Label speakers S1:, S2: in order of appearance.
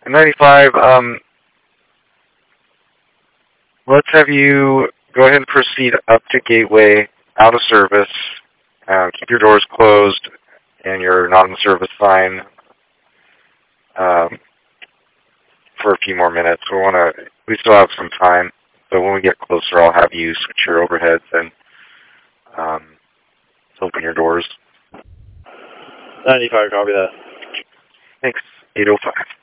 S1: 95, let's have you go ahead and proceed up to Gateway, out of service. Keep your doors closed and your non-service sign for a few more minutes. We still have some time, but when we get closer, I'll have you switch your overheads and open your doors.
S2: 95, copy that.
S1: Thanks. 805.